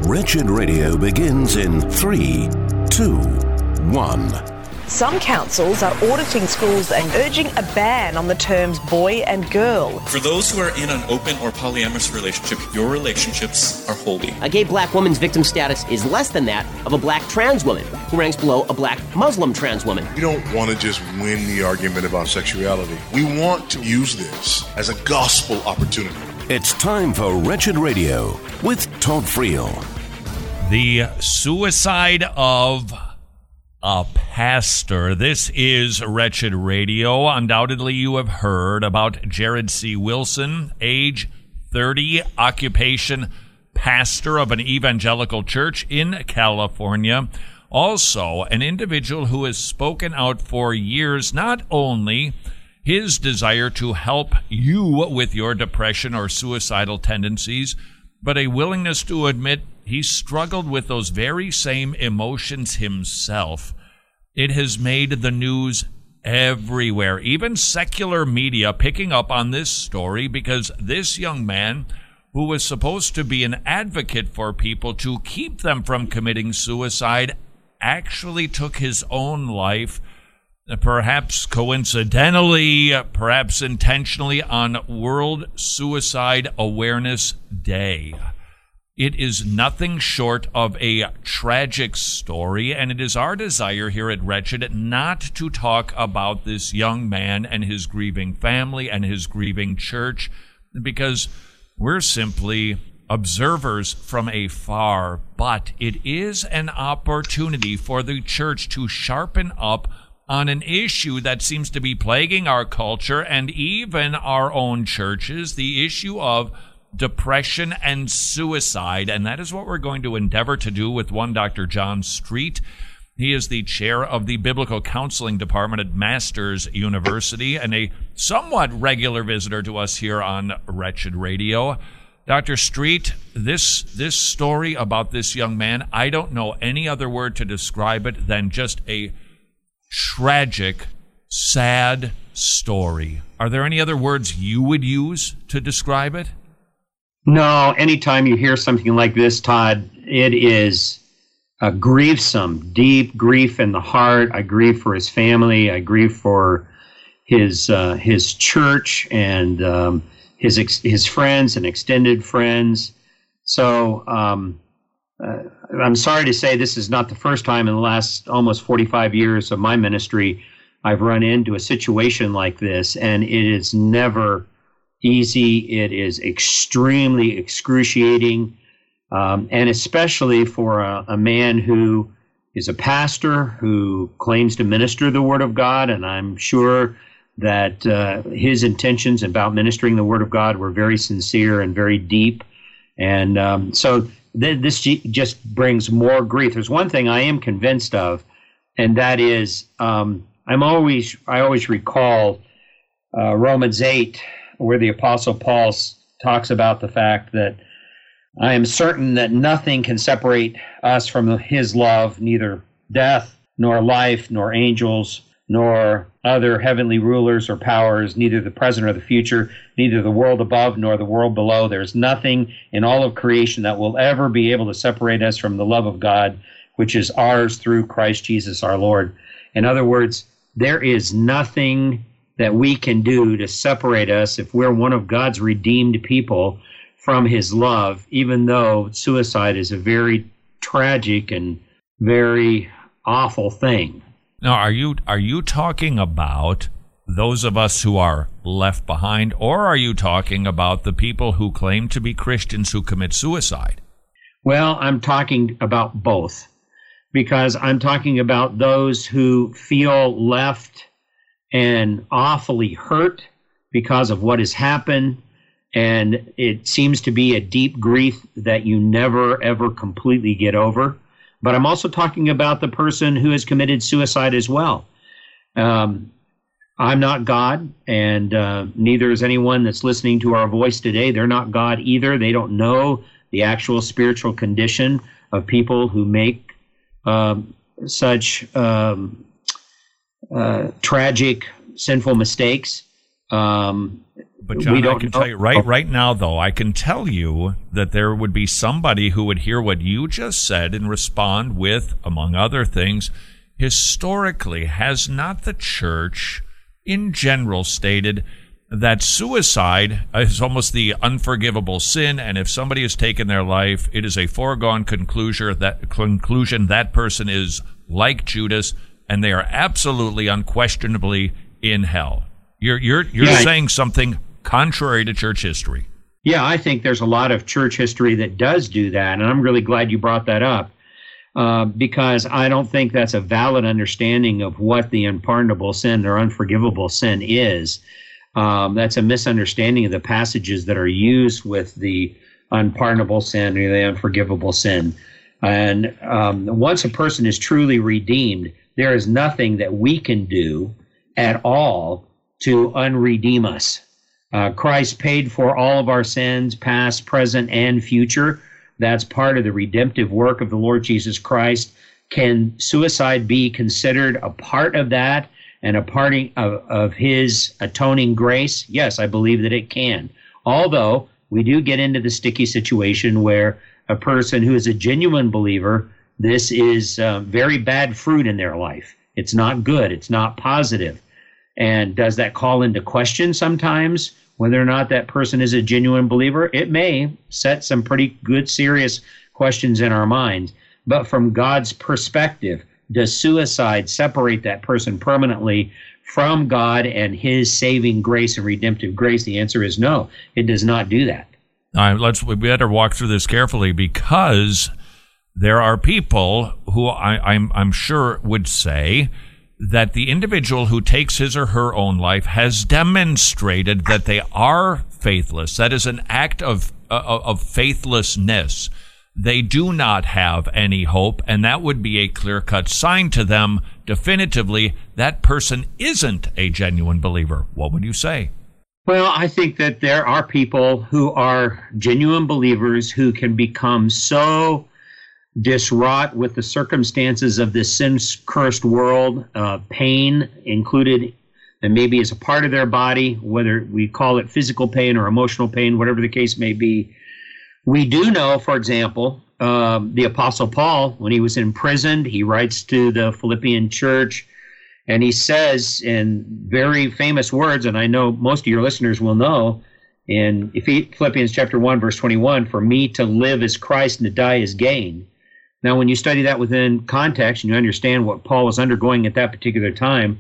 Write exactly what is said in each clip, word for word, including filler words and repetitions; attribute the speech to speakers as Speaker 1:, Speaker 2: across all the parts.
Speaker 1: Wretched Radio begins in three, two, one.
Speaker 2: Some councils are auditing schools and urging a ban on the terms boy and girl.
Speaker 3: For those who are in an open or polyamorous relationship, your relationships are holy.
Speaker 4: A gay black woman's victim status is less than that of a black trans woman, who ranks below a black Muslim trans woman.
Speaker 5: We don't want to just win the argument about sexuality. We want to use this as a gospel opportunity.
Speaker 1: It's time for Wretched Radio with Todd Friel.
Speaker 6: The suicide of a pastor. This is Wretched Radio. Undoubtedly, you have heard about Jared C. Wilson, age thirty, occupation pastor of an evangelical church in California. Also, an individual who has spoken out for years, not only his desire to help you with your depression or suicidal tendencies, but a willingness to admit he struggled with those very same emotions himself. It has made the news everywhere, even secular media picking up on this story, because this young man, who was supposed to be an advocate for people to keep them from committing suicide, actually took his own life, perhaps coincidentally, perhaps intentionally, on World Suicide Awareness Day. It is nothing short of a tragic story, and it is our desire here at Wretched not to talk about this young man and his grieving family and his grieving church, because we're simply observers from afar. But it is an opportunity for the church to sharpen up on an issue that seems to be plaguing our culture and even our own churches, the issue of depression and suicide. And that is what we're going to endeavor to do with one Doctor John Street. He is the chair of the Biblical Counseling Department at Masters University and a somewhat regular visitor to us here on Wretched Radio. Doctor Street, this this story about this young man, I don't know any other word to describe it than just a tragic, sad story. Are there any other words you would use to describe it?
Speaker 7: No, anytime you hear something like this, Todd, it is a grievesome, deep grief in the heart. I grieve for his family. I grieve for his uh, his church and um, his ex- his friends and extended friends. So um, uh, I'm sorry to say this is not the first time in the last almost forty-five years of my ministry I've run into a situation like this, and it is never easy. It is extremely excruciating, um, and especially for a, a man who is a pastor who claims to minister the Word of God, and I'm sure that uh, his intentions about ministering the Word of God were very sincere and very deep, and um, so th- this g- just brings more grief. There's one thing I am convinced of, and that is um, I'm always I always recall uh, Romans eight, where the Apostle Paul talks about the fact that I am certain that nothing can separate us from his love, neither death, nor life, nor angels, nor other heavenly rulers or powers, neither the present or the future, neither the world above nor the world below. There's nothing in all of creation that will ever be able to separate us from the love of God, which is ours through Christ Jesus our Lord. In other words, there is nothing that we can do to separate us if we're one of God's redeemed people from his love, even though suicide is a very tragic and very awful thing.
Speaker 6: Now, are you are you talking about those of us who are left behind, or are you talking about the people who claim to be Christians who commit suicide?
Speaker 7: Well, I'm talking about both, because I'm talking about those who feel left and awfully hurt because of what has happened, and it seems to be a deep grief that you never, ever completely get over. But I'm also talking about the person who has committed suicide as well. Um, I'm not God, and uh, neither is anyone that's listening to our voice today. They're not God either. They don't know the actual spiritual condition of people who make um, such um, uh, tragic, sinful mistakes. Um,
Speaker 6: But John,
Speaker 7: we
Speaker 6: I
Speaker 7: don't
Speaker 6: can
Speaker 7: know.
Speaker 6: tell you right right now, though, I can tell you that there would be somebody who would hear what you just said and respond with, among other things, historically, has not the church in general stated that suicide is almost the unforgivable sin, and if somebody has taken their life, it is a foregone conclusion that conclusion that person is like Judas, and they are absolutely, unquestionably in hell. You're you're you're
Speaker 7: yeah.
Speaker 6: saying something contrary to church history.
Speaker 7: Yeah, I think there's a lot of church history that does do that, and I'm really glad you brought that up uh, because I don't think that's a valid understanding of what the unpardonable sin or unforgivable sin is. Um, that's a misunderstanding of the passages that are used with the unpardonable sin or the unforgivable sin. And um, once a person is truly redeemed, there is nothing that we can do at all to unredeem us. Uh, Christ paid for all of our sins, past, present, and future. That's part of the redemptive work of the Lord Jesus Christ. Can suicide be considered a part of that and a part of, of his atoning grace? Yes, I believe that it can. Although we do get into the sticky situation where a person who is a genuine believer, this is uh, very bad fruit in their life. It's not good. It's not positive. And does that call into question sometimes whether or not that person is a genuine believer? It may set some pretty good, serious questions in our minds. But from God's perspective, does suicide separate that person permanently from God and his saving grace and redemptive grace? The answer is no. It does not do that.
Speaker 6: All right, let's we better walk through this carefully, because there are people who I, I'm I'm sure would say that the individual who takes his or her own life has demonstrated that they are faithless. That is an act of uh, of faithlessness. They do not have any hope, and that would be a clear-cut sign to them definitively that person isn't a genuine believer. What would you say?
Speaker 7: Well, I think that there are people who are genuine believers who can become so distraught with the circumstances of this sin-cursed world, uh, pain included, and maybe as a part of their body, whether we call it physical pain or emotional pain, whatever the case may be. We do know, for example, um, the Apostle Paul, when he was imprisoned, he writes to the Philippian church, and he says in very famous words, and I know most of your listeners will know, in Philippians chapter one, verse twenty-one, for me to live is Christ and to die is gain. Now, when you study that within context and you understand what Paul was undergoing at that particular time,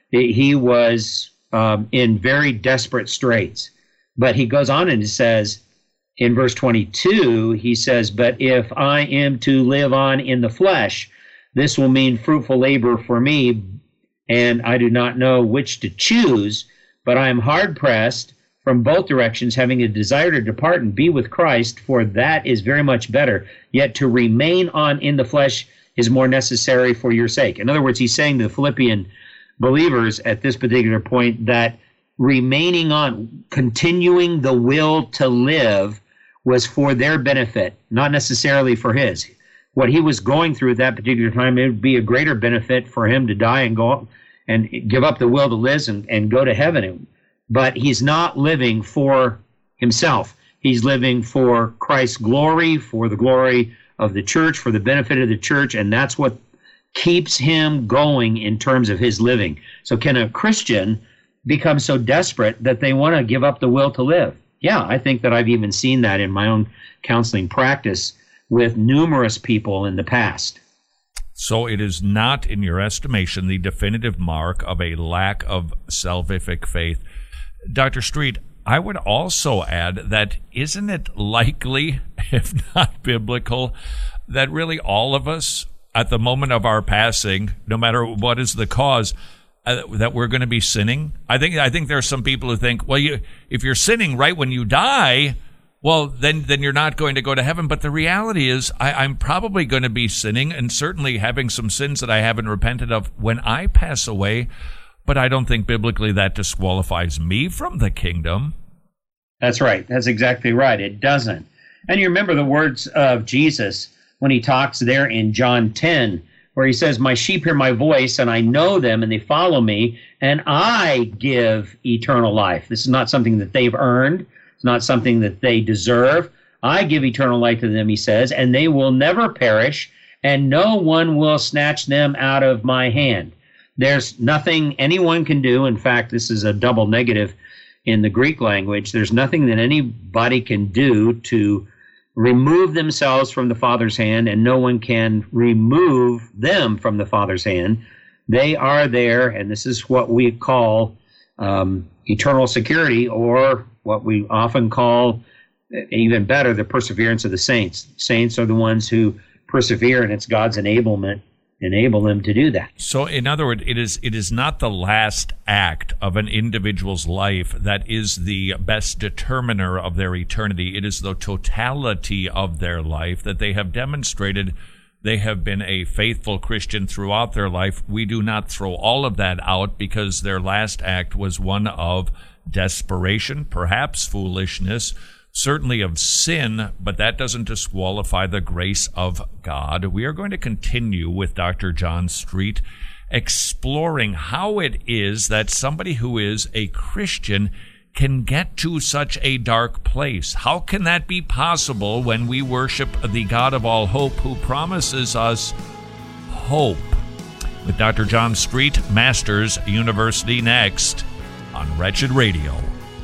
Speaker 7: he was um, in very desperate straits. But he goes on and he says, in verse twenty-two, he says, but if I am to live on in the flesh, this will mean fruitful labor for me, and I do not know which to choose, but I am hard-pressed from both directions, having a desire to depart and be with Christ, for that is very much better. Yet to remain on in the flesh is more necessary for your sake. In other words, he's saying to the Philippian believers at this particular point that remaining on, continuing the will to live was for their benefit, not necessarily for his. What he was going through at that particular time, it would be a greater benefit for him to die and go and give up the will to live and, and go to heaven. But he's not living for himself. He's living for Christ's glory, for the glory of the church, for the benefit of the church, and that's what keeps him going in terms of his living. So can a Christian become so desperate that they want to give up the will to live? Yeah, I think that I've even seen that in my own counseling practice with numerous people in the past.
Speaker 6: So it is not, in your estimation, the definitive mark of a lack of salvific faith. Doctor Street, I would also add that isn't it likely, if not biblical, that really all of us, at the moment of our passing, no matter what is the cause, uh, that we're going to be sinning? I think I think there are some people who think, well, you, if you're sinning right when you die, well, then then you're not going to go to heaven. But the reality is, I, I'm probably going to be sinning and certainly having some sins that I haven't repented of when I pass away. But I don't think biblically that disqualifies me from the kingdom.
Speaker 7: That's right. That's exactly right. It doesn't. And you remember the words of Jesus when he talks there in John ten, where he says, my sheep hear my voice, and I know them, and they follow me, and I give eternal life. This is not something that they've earned. It's not something that they deserve. I give eternal life to them, he says, and they will never perish, and no one will snatch them out of my hand. There's nothing anyone can do. In fact, this is a double negative in the Greek language. There's nothing that anybody can do to remove themselves from the Father's hand, and no one can remove them from the Father's hand. They are there, and this is what we call um, eternal security, or what we often call, even better, the perseverance of the saints. Saints are the ones who persevere, and it's God's enablement, enable them to do that.
Speaker 6: So, in other words, it is it is not the last act of an individual's life that is the best determiner of their eternity. It is the totality of their life that they have demonstrated. They have been a faithful Christian throughout their life. We do not throw all of that out because their last act was one of desperation, perhaps foolishness, certainly of sin, but that doesn't disqualify the grace of God. We are going to continue with Doctor John Street, exploring how it is that somebody who is a Christian can get to such a dark place. How can that be possible when we worship the God of all hope, who promises us hope? With Doctor John Street, Masters University, next on Wretched Radio.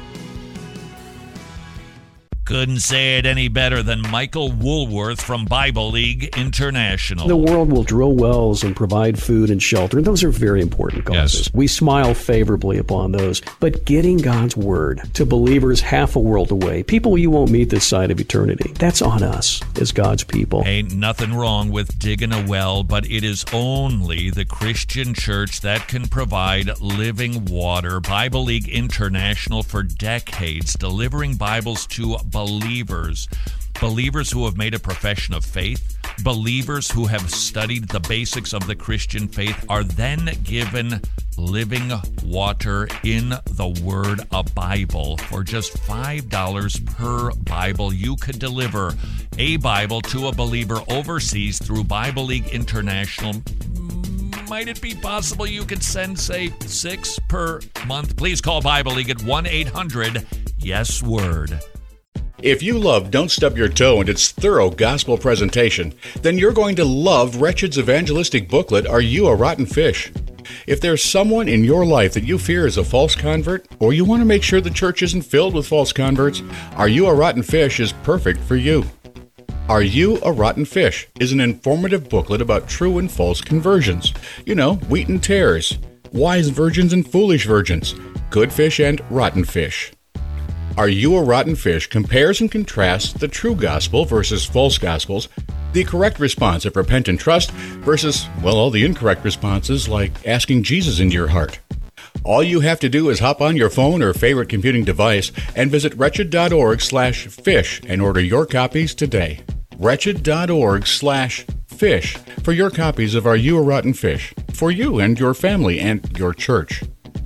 Speaker 6: Couldn't say it any better than Michael Woolworth from Bible League International.
Speaker 8: The world will drill wells and provide food and shelter. Those are very important causes.
Speaker 6: Yes.
Speaker 8: We smile favorably upon those. But getting God's word to believers half a world away, people you won't meet this side of eternity, that's on us as God's people.
Speaker 6: Ain't nothing wrong with digging a well, but it is only the Christian church that can provide living water. Bible League International, for decades, delivering Bibles to believers, believers who have made a profession of faith, believers who have studied the basics of the Christian faith, are then given living water in the Word, a Bible. For just five dollars per Bible, you could deliver a Bible to a believer overseas through Bible League International. Might it be possible you could send, say, six per month? Please call Bible League at one eight hundred yes word.
Speaker 9: If you love Don't Stub Your Toe and its thorough gospel presentation, then you're going to love Wretched's evangelistic booklet, Are You a Rotten Fish? If there's someone in your life that you fear is a false convert, or you want to make sure the church isn't filled with false converts, Are You a Rotten Fish is perfect for you. Are You a Rotten Fish is an informative booklet about true and false conversions. You know, wheat and tares, wise virgins and foolish virgins, good fish and rotten fish. Are You a Rotten Fish compares and contrasts the true gospel versus false gospels, the correct response of repent and trust versus, well, all the incorrect responses like asking Jesus into your heart. All you have to do is hop on your phone or favorite computing device and visit wretched.org slash fish and order your copies today. Wretched.org slash fish for your copies of Are You a Rotten Fish? For you and your family and your church.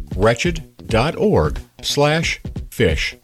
Speaker 9: Wretched.org slash fish.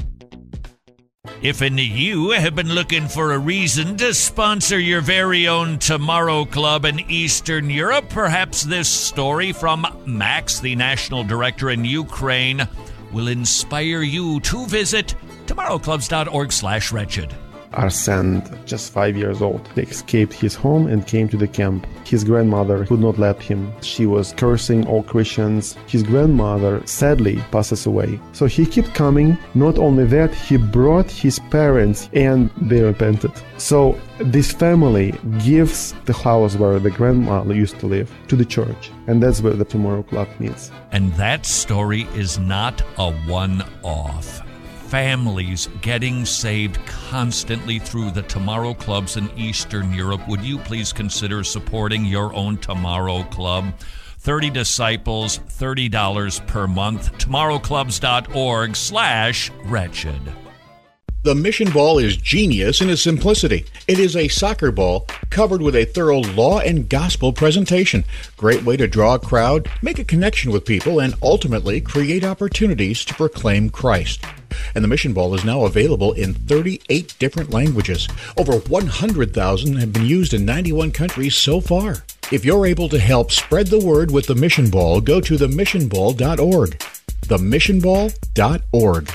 Speaker 6: If and you have been looking for a reason to sponsor your very own Tomorrow Club in Eastern Europe, perhaps this story from Max, the national director in Ukraine, will inspire you to visit tomorrowclubs.org slash wretched.
Speaker 10: Arsene, just five years old, escaped his home and came to the camp. His grandmother would not let him. She was cursing all Christians. His grandmother sadly passes away. So he kept coming. Not only that, he brought his parents and they repented. So this family gives the house where the grandmother used to live to the church. And that's where the Tomorrow Club meets.
Speaker 6: And that story is not a one-off. Families getting saved constantly through the Tomorrow Clubs in Eastern Europe. Would you please consider supporting your own Tomorrow Club? thirty disciples, thirty dollars per month. tomorrowclubs.org slash wretched.
Speaker 9: The Mission Ball is genius in its simplicity. It is a soccer ball covered with a thorough law and gospel presentation. Great way to draw a crowd, make a connection with people, and ultimately create opportunities to proclaim Christ. And the Mission Ball is now available in thirty-eight different languages. Over one hundred thousand have been used in ninety-one countries so far. If you're able to help spread the word with the Mission Ball, go to the mission ball dot org. the mission ball dot org.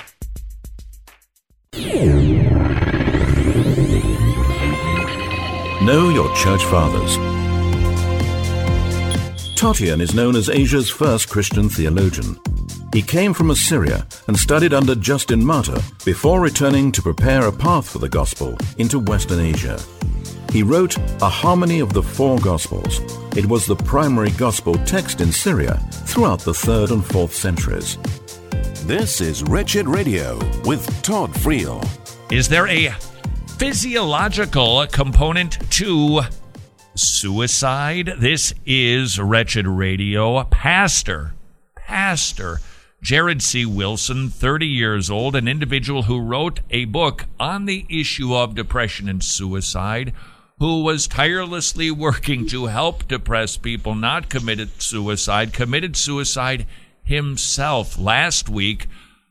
Speaker 1: Know your church fathers. Tatian is known as Asia's first Christian theologian. He came from Assyria and studied under Justin Martyr before returning to prepare a path for the gospel into Western Asia. He wrote A Harmony of the Four Gospels. It was the primary gospel text in Syria throughout the third and fourth centuries. This is Wretched Radio with Todd Friel.
Speaker 6: Is there a physiological component to suicide? This is Wretched Radio. Pastor, Pastor Jared C. Wilson, thirty years old, an individual who wrote a book on the issue of depression and suicide, who was tirelessly working to help depressed people not commit suicide, committed suicide himself last week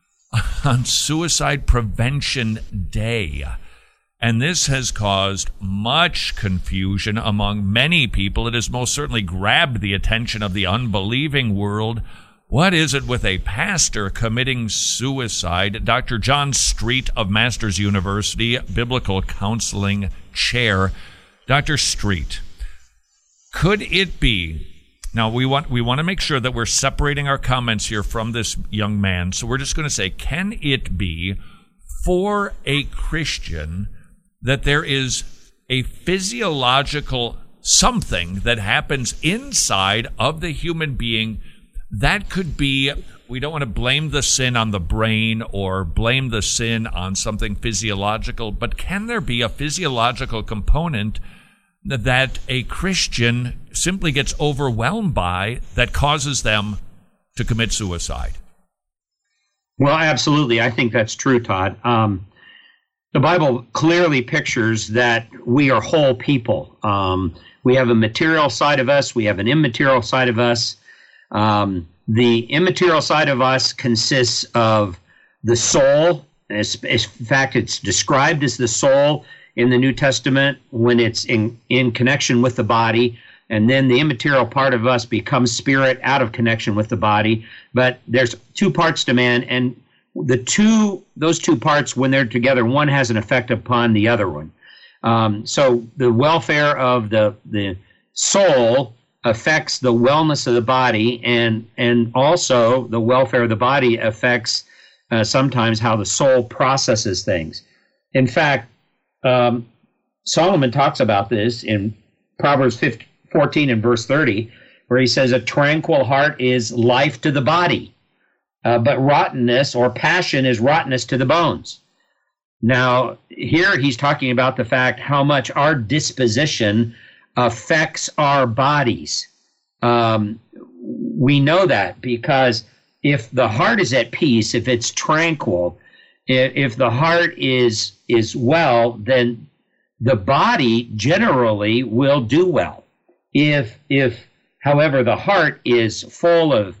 Speaker 6: on Suicide Prevention Day. And this has caused much confusion among many people. It has most certainly grabbed the attention of the unbelieving world. What is it with a pastor committing suicide? Doctor John Street of Masters University, Biblical Counseling Chair. Doctor Street, could it be... Now, we want we want to make sure that we're separating our comments here from this young man. So we're just going to say, can it be for a Christian that there is a physiological something that happens inside of the human being that could be, we don't want to blame the sin on the brain or blame the sin on something physiological, but can there be a physiological component that a Christian simply gets overwhelmed by that causes them to commit suicide?
Speaker 7: Well, absolutely. I think that's true, Todd. Um, the Bible clearly pictures that we are whole people. Um, we have a material side of us. We have an immaterial side of us. Um, the immaterial side of us consists of the soul. As, as, in fact, it's described as the soul in the New Testament when it's in, in connection with the body. And then the immaterial part of us becomes spirit out of connection with the body. But there's two parts to man, and the two, those two parts, when they're together, one has an effect upon the other one. Um, so the welfare of the the soul affects the wellness of the body, and and also the welfare of the body affects uh, sometimes how the soul processes things. In fact, um, Solomon talks about this in Proverbs fifteen, fourteen and verse thirty, where he says, a tranquil heart is life to the body, uh, but rottenness or passion is rottenness to the bones. Now, here he's talking about the fact how much our disposition affects our bodies. Um, we know that because if the heart is at peace, if it's tranquil, if, if the heart is is well, then the body generally will do well. If, if, however, the heart is full of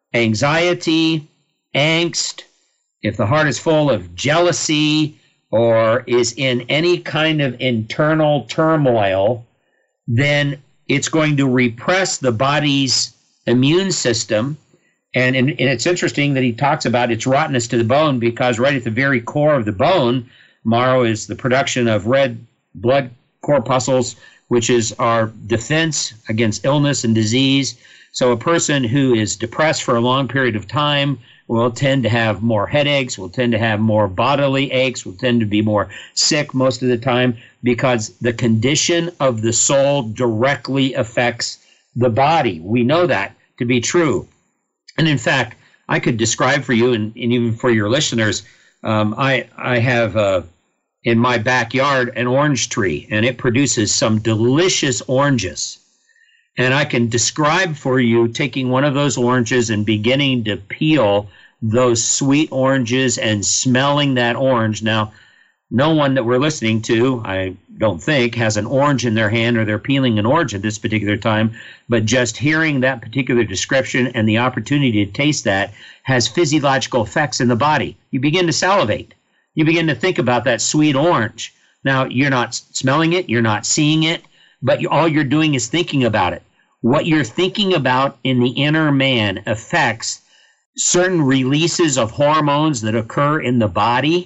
Speaker 7: anxiety, angst, if the heart is full of jealousy, or is in any kind of internal turmoil, then it's going to repress the body's immune system. And, and, and it's interesting that he talks about its rottenness to the bone, because right at the very core of the bone, marrow is the production of red blood corpuscles, which is our defense against illness and disease. So a person who is depressed for a long period of time will tend to have more headaches, will tend to have more bodily aches, will tend to be more sick most of the time, because the condition of the soul directly affects the body. We know that to be true. And in fact, I could describe for you, and, and even for your listeners, um, I, I have uh, in my backyard an orange tree, and it produces some delicious oranges. And I can describe for you taking one of those oranges and beginning to peel those sweet oranges and smelling that orange. Now, no one that we're listening to, I don't think, has an orange in their hand or they're peeling an orange at this particular time, but just hearing that particular description and the opportunity to taste that has physiological effects in the body. You begin to salivate. You begin to think about that sweet orange. Now, you're not smelling it, you're not seeing it, but you, all you're doing is thinking about it. what you're thinking about in the inner man affects certain releases of hormones that occur in the body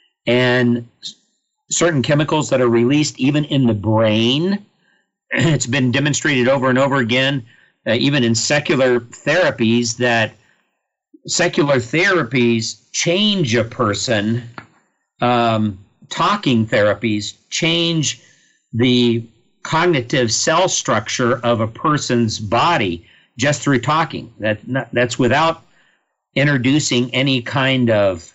Speaker 7: and certain chemicals that are released even in the brain. It's been demonstrated over and over again, uh, even in secular therapies, that secular therapies change a person. Um, talking therapies change the cognitive cell structure of a person's body just through talking. That that's without introducing any kind of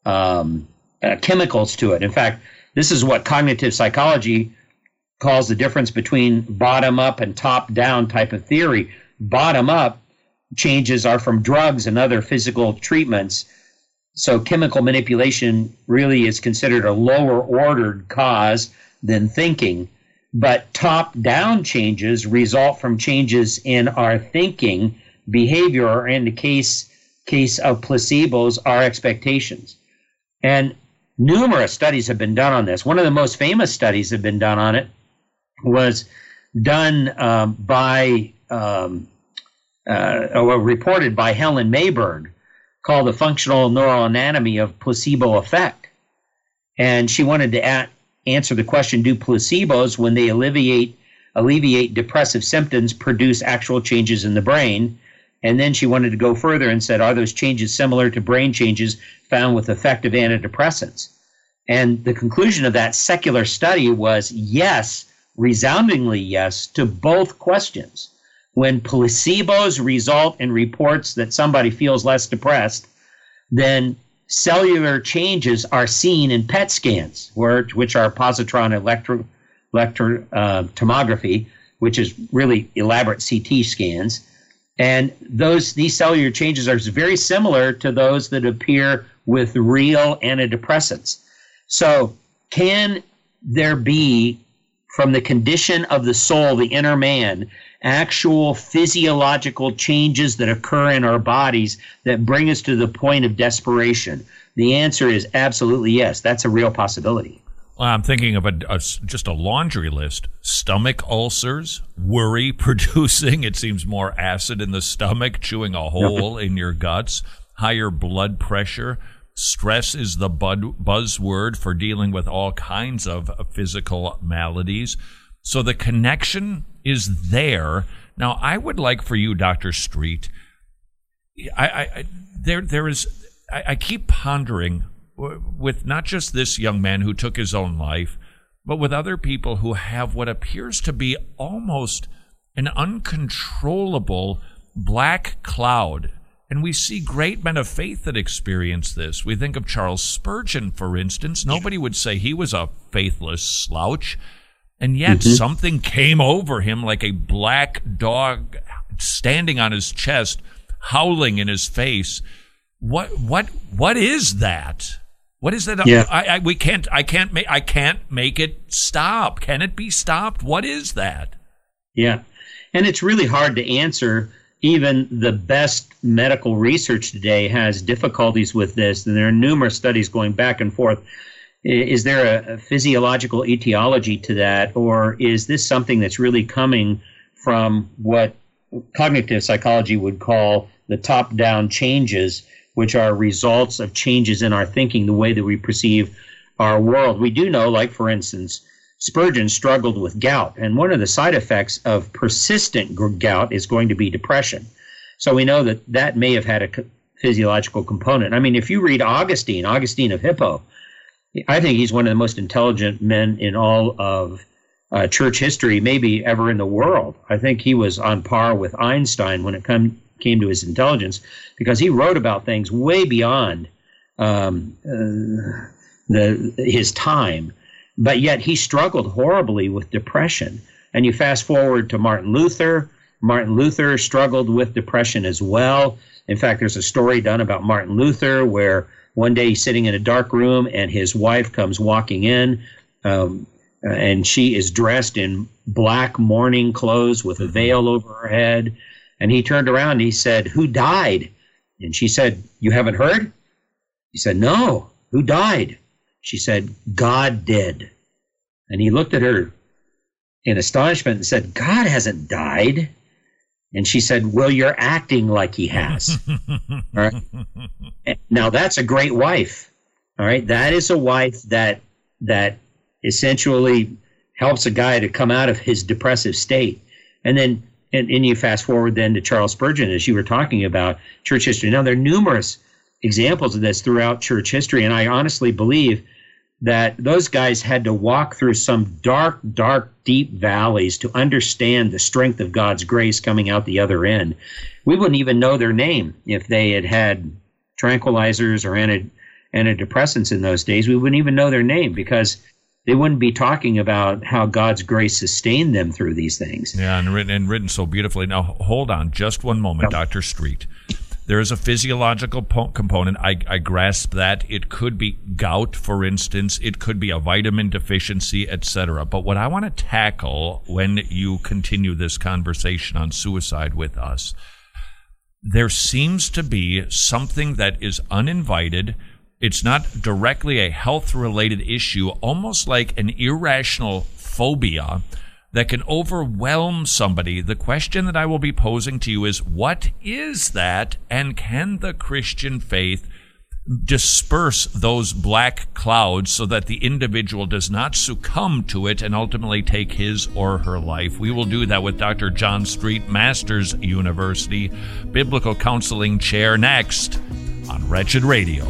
Speaker 7: um, uh, chemicals to it. In fact, this is what cognitive psychology calls the difference between bottom-up and top-down type of theory. Bottom-up changes are from drugs and other physical treatments. So chemical manipulation really is considered a lower-ordered cause than thinking. But top-down changes result from changes in our thinking, behavior, or in the case case of placebos, our expectations. And numerous studies have been done on this. One of the most famous studies that have been done on it was done um, by, um, uh, or reported by Helen Mayberg, called The Functional Neuroanatomy of Placebo Effect. And she wanted to a- answer the question, do placebos, when they alleviate, alleviate depressive symptoms, produce actual changes in the brain? And then she wanted to go further and said, are those changes similar to brain changes found with effective antidepressants? And the conclusion of that secular study was yes, resoundingly yes, to both questions. When placebos result in reports that somebody feels less depressed, then cellular changes are seen in P E T scans, which are positron electro, electro uh, tomography, which is really elaborate C T scans. And those these cellular changes are very similar to those that appear with real antidepressants. So can there be, from the condition of the soul, the inner man, actual physiological changes that occur in our bodies that bring us to the point of desperation? The answer is absolutely yes. That's a real possibility.
Speaker 6: Well, I'm thinking of a, a, just a laundry list. Stomach ulcers, worry producing, it seems more acid in the stomach, chewing a hole in your guts, higher blood pressure. Stress is the bud, buzzword for dealing with all kinds of physical maladies. So the connection is there. Now, I would like for you, Doctor Street, I, I there there is I, I keep pondering with not just this young man who took his own life, but with other people who have what appears to be almost an uncontrollable black cloud. And we see great men of faith that experience this. We think of Charles Spurgeon, for instance. Nobody would say he was a faithless slouch. And yet mm-hmm. something came over him like a black dog standing on his chest, howling in his face. What what what is that? What is that?
Speaker 7: Yeah.
Speaker 6: I, I we can't I can't make I can't make it stop. Can it be stopped? What is that?
Speaker 7: Yeah. And it's really hard to answer. Even the best medical research today has difficulties with this, and there are numerous studies going back and forth. Is there a, a physiological etiology to that, or is this something that's really coming from what cognitive psychology would call the top-down changes, which are results of changes in our thinking, the way that we perceive our world? We do know, like, for instance, Spurgeon struggled with gout, and one of the side effects of persistent gout is going to be depression. So we know that that may have had a physiological component. I mean, if you read Augustine, Augustine of Hippo, I think he's one of the most intelligent men in all of uh, church history, maybe ever in the world. I think he was on par with Einstein when it come, came to his intelligence, because he wrote about things way beyond um, uh, the his time. But yet he struggled horribly with depression. And you fast forward to Martin Luther. Martin Luther struggled with depression as well. In fact, there's a story done about Martin Luther where one day he's sitting in a dark room and his wife comes walking in, um, and she is dressed in black mourning clothes with a veil over her head. And he turned around and he said, "Who died?" And she said, "You haven't heard?" He said, "No. Who died?" She said, "God did." And he looked at her in astonishment and said, "God hasn't died." And she said, well, you're acting like he has. All right. Now, that's a great wife. All right. That is a wife that that essentially helps a guy to come out of his depressive state. And then and, and you fast forward then to Charles Spurgeon, as you were talking about church history. Now, there are numerous examples of this throughout church history. And I honestly believe that those guys had to walk through some dark, dark, deep valleys to understand the strength of God's grace coming out the other end. We wouldn't even know their name if they had had tranquilizers or anti- antidepressants in those days. We wouldn't even know their name because they wouldn't be talking about how God's grace sustained them through these things.
Speaker 6: Yeah, and written, and written so beautifully. Now, hold on just one moment,
Speaker 7: Yep.
Speaker 6: Doctor Street. There is a physiological po- component. I, I grasp that. It could be gout, for instance. It could be a vitamin deficiency, et cetera. But what I want to tackle when you continue this conversation on suicide with us, there seems to be something that is uninvited. It's not directly a health-related issue, almost like an irrational phobia that can overwhelm somebody. The question that I will be posing to you is, what is that, and can the Christian faith disperse those black clouds so that the individual does not succumb to it and ultimately take his or her life? We will do that with Doctor John Street, Masters University Biblical Counseling Chair, next on Wretched Radio.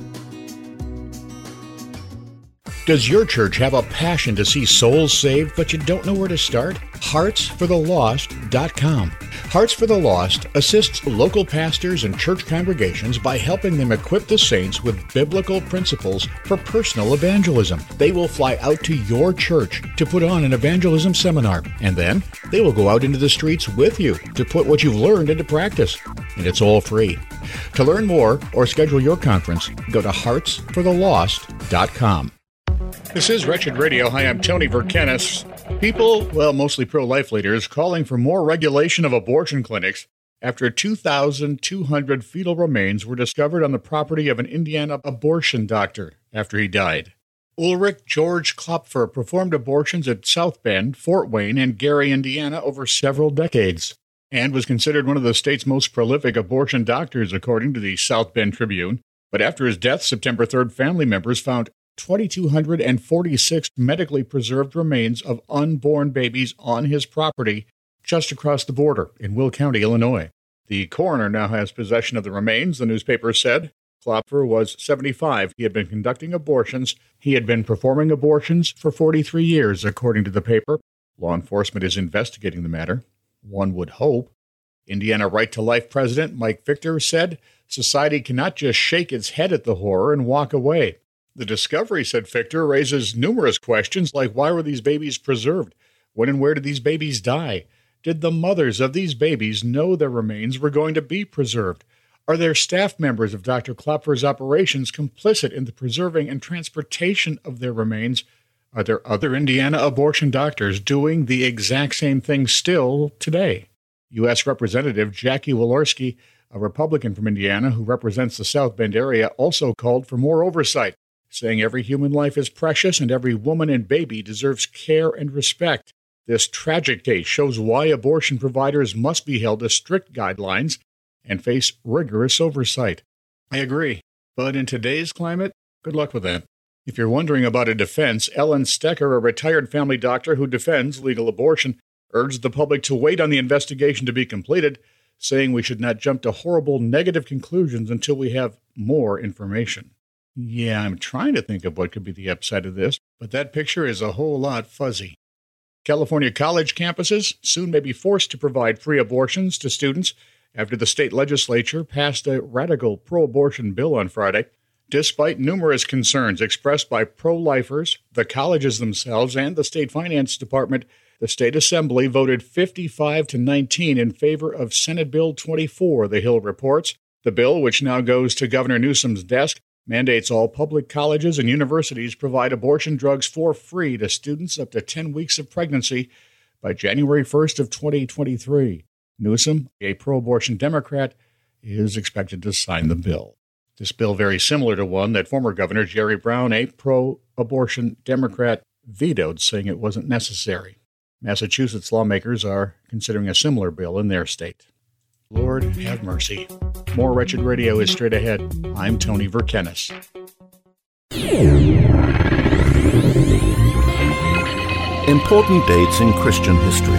Speaker 9: Does your church have a passion to see souls saved, but you don't know where to start? hearts for the lost dot com. Hearts for the Lost assists local pastors and church congregations by helping them equip the saints with biblical principles for personal evangelism. They will fly out to your church to put on an evangelism seminar, and then they will go out into the streets with you to put what you've learned into practice. And it's all free. To learn more or schedule your conference, go to hearts for the lost dot com. This is Wretched Radio. Hi, I'm Tony Verkenis. People, well, mostly pro-life leaders, calling for more regulation of abortion clinics after two thousand two hundred fetal remains were discovered on the property of an Indiana abortion doctor after he died. Ulrich George Klopfer performed abortions at South Bend, Fort Wayne, and Gary, Indiana over several decades, and was considered one of the state's most prolific abortion doctors, according to the South Bend Tribune. But after his death, September third, family members found two thousand two hundred forty-six medically preserved remains of unborn babies on his property just across the border in Will County, Illinois. The coroner now has possession of the remains, the newspaper said. Klopfer was seventy-five. He had been conducting abortions. He had been performing abortions for forty-three years, according to the paper. Law enforcement is investigating the matter. One would hope. Indiana Right to Life president Mike Victor said, society cannot just shake its head at the horror and walk away. The discovery, said Victor, raises numerous questions like, why were these babies preserved? When and where did these babies die? Did the mothers of these babies know their remains were going to be preserved? Are there staff members of Doctor Klopfer's operations complicit in the preserving and transportation of their remains? Are there other Indiana abortion doctors doing the exact same thing still today? U S Representative Jackie Walorski, a Republican from Indiana who represents the South Bend area, also called for more oversight, saying every human life is precious and every woman and baby deserves care and respect. This tragic case shows why abortion providers must be held to strict guidelines and face rigorous oversight. I agree, but in today's climate, good luck with that. If you're wondering about a defense, Ellen Stecker, a retired family doctor who defends legal abortion, urged the public to wait on the investigation to be completed, saying we should not jump to horrible negative conclusions until we have more information. Yeah, I'm trying to think of what could be the upside of this, but that picture is a whole lot fuzzy. California college campuses soon may be forced to provide free abortions to students after the state legislature passed a radical pro-abortion bill on Friday. Despite numerous concerns expressed by pro-lifers, the colleges themselves, and the state finance department, the state assembly voted fifty-five to nineteen in favor of Senate Bill twenty-four, The Hill reports. The bill, which now goes to Governor Newsom's desk, mandates all public colleges and universities provide abortion drugs for free to students up to ten weeks of pregnancy by January first of twenty twenty-three. Newsom, a pro-abortion Democrat, is expected to sign the bill. This bill very similar to one that former Governor Jerry Brown, a pro-abortion Democrat, vetoed, saying it wasn't necessary. Massachusetts lawmakers are considering a similar bill in their state. Lord have mercy. More Wretched Radio is straight ahead. I'm Tony Verkenis.
Speaker 1: Important dates in Christian history.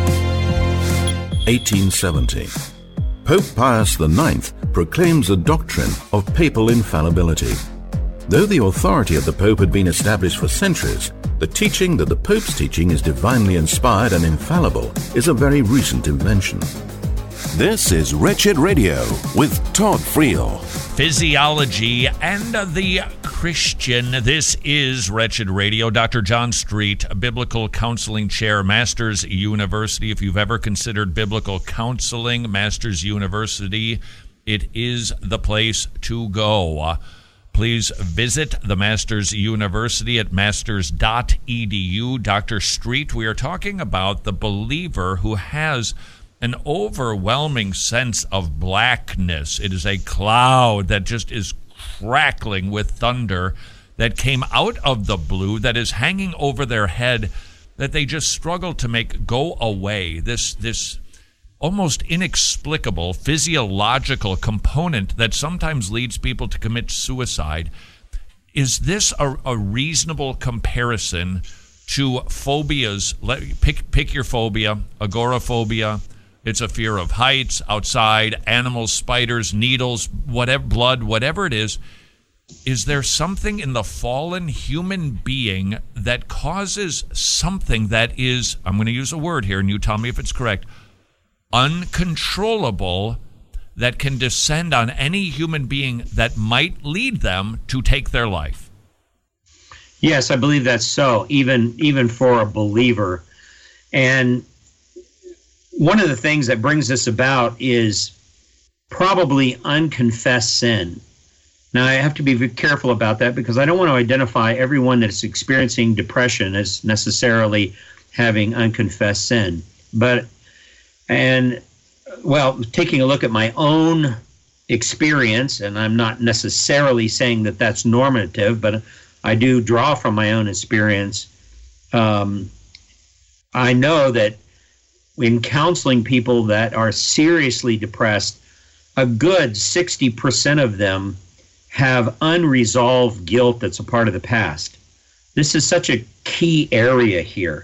Speaker 1: eighteen seventy. Pope Pius the Ninth proclaims the doctrine of papal infallibility. Though the authority of the Pope had been established for centuries, the teaching that the Pope's teaching is divinely inspired and infallible is a very recent invention.
Speaker 11: This is Wretched Radio with Todd Friel.
Speaker 6: Physiology and the Christian. This is Wretched Radio. Doctor John Street, Biblical Counseling Chair, Masters University. If you've ever considered biblical counseling, Masters University, it is the place to go. Please visit the Masters University at masters dot e d u. Doctor Street, we are talking about the believer who has an overwhelming sense of blackness. It is a cloud that just is crackling with thunder that came out of the blue, that is hanging over their head, that they just struggle to make go away. This this almost inexplicable physiological component that sometimes leads people to commit suicide. Is this a, a reasonable comparison to phobias? Let, pick, pick your phobia, agoraphobia. It's a fear of heights, outside, animals, spiders, needles, whatever, blood, whatever it is. Is there something in the fallen human being that causes something that is, I'm going to use a word here and you tell me if it's correct, uncontrollable, that can descend on any human being that might lead them to take their life?
Speaker 7: Yes, I believe that's so, even even for a believer. And one of the things that brings this about is probably unconfessed sin. Now, I have to be very careful about that because I don't want to identify everyone that's experiencing depression as necessarily having unconfessed sin. But And, well, taking a look at my own experience, and I'm not necessarily saying that that's normative, but I do draw from my own experience. Um, I know that in counseling people that are seriously depressed, a good sixty percent of them have unresolved guilt that's a part of the past. This is such a key area here.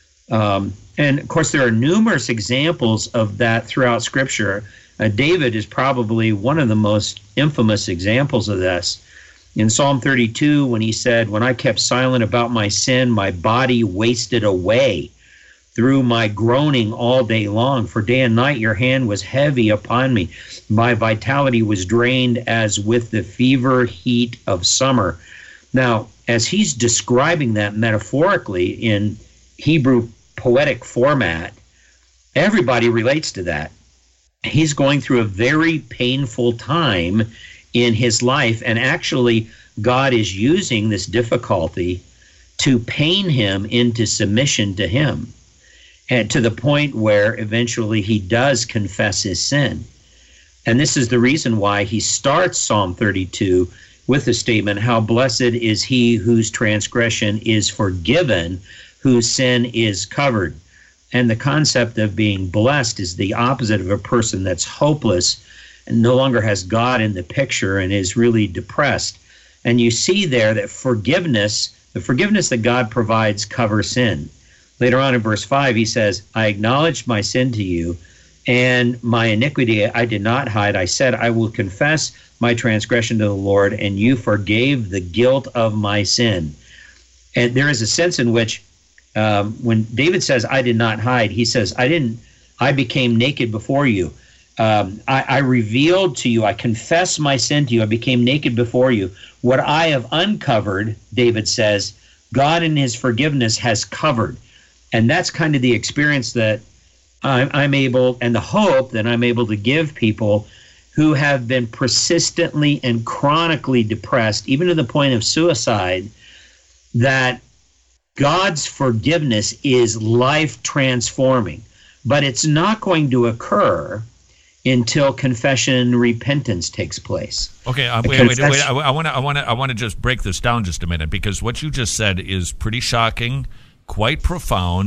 Speaker 7: Um, And, of course, there are numerous examples of that throughout Scripture. Uh, David is probably one of the most infamous examples of this. In Psalm thirty-two, when he said, "When I kept silent about my sin, my body wasted away through my groaning all day long. For day and night your hand was heavy upon me. My vitality was drained as with the fever heat of summer." Now, as he's describing that metaphorically in Hebrew poetic format, everybody relates to that. He's going through a very painful time in his life, and actually God is using this difficulty to pain him into submission to him, and to the point where eventually he does confess his sin. And this is the reason why he starts Psalm thirty-two with the statement, "How blessed is he whose transgression is forgiven, whose sin is covered." And the concept of being blessed is the opposite of a person that's hopeless and no longer has God in the picture and is really depressed. And you see there that forgiveness, the forgiveness that God provides, covers sin. Later on in verse five, he says, "I acknowledged my sin to you, and my iniquity I did not hide. I said, I will confess my transgression to the Lord, and you forgave the guilt of my sin." And there is a sense in which Um, when David says, "I did not hide," he says, I didn't, I became naked before you. Um, I, I revealed to you, I confessed my sin to you, I became naked before you. What I have uncovered, David says, God in his forgiveness has covered. And that's kind of the experience that I'm, I'm able, and the hope that I'm able to give people who have been persistently and chronically depressed, even to the point of suicide, that God's forgiveness is life transforming, but it's not going to occur until confession and repentance takes place.
Speaker 6: Okay, uh, wait, wait, wait. I want to, I want to, I want to just break this down just a minute, because what you just said is pretty shocking, quite profound,